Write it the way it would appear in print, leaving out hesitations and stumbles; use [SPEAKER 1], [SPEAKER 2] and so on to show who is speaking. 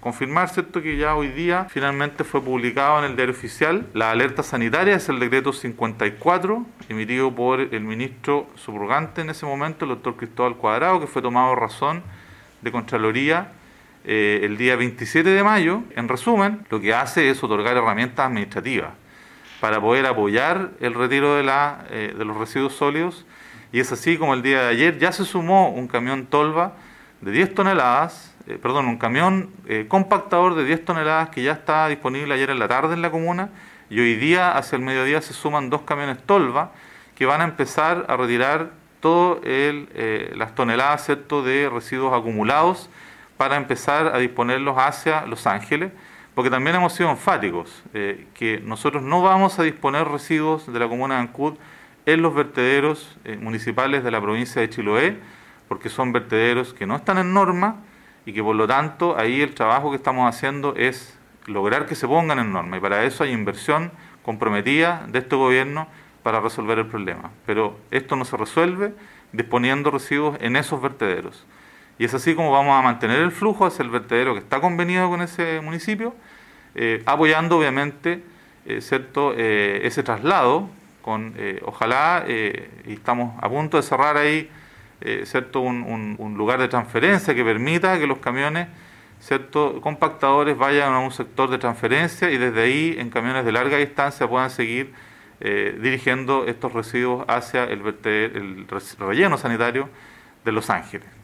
[SPEAKER 1] confirmar, ¿cierto?, que ya hoy día finalmente fue publicado en el Diario Oficial la alerta sanitaria, es el decreto 54, emitido por el ministro subrogante en ese momento, el doctor Cristóbal Cuadrado, que fue tomado razón de Contraloría el día 27 de mayo. En resumen, lo que hace es otorgar herramientas administrativas para poder apoyar el retiro de los residuos sólidos, y es así como el día de ayer ya se sumó un camión tolva de 10 toneladas, un camión compactador de 10 toneladas que ya está disponible ayer en la tarde en la comuna, y hoy día, hacia el mediodía, se suman 2 camiones tolva que van a empezar a retirar todas las toneladas, ¿cierto?, de residuos acumulados para empezar a disponerlos hacia Los Ángeles, porque también hemos sido enfáticos, que nosotros no vamos a disponer residuos de la comuna de Ancud en los vertederos municipales de la provincia de Chiloé, porque son vertederos que no están en norma y que por lo tanto ahí el trabajo que estamos haciendo es lograr que se pongan en norma, y para eso hay inversión comprometida de este gobierno para resolver el problema. Pero esto no se resuelve disponiendo residuos en esos vertederos. Y es así como vamos a mantener el flujo hacia el vertedero que está convenido con ese municipio, apoyando obviamente ese traslado, ojalá, y estamos a punto de cerrar ahí un lugar de transferencia que permita que los camiones compactadores vayan a un sector de transferencia y desde ahí en camiones de larga distancia puedan seguir dirigiendo estos residuos hacia el relleno sanitario de Los Ángeles.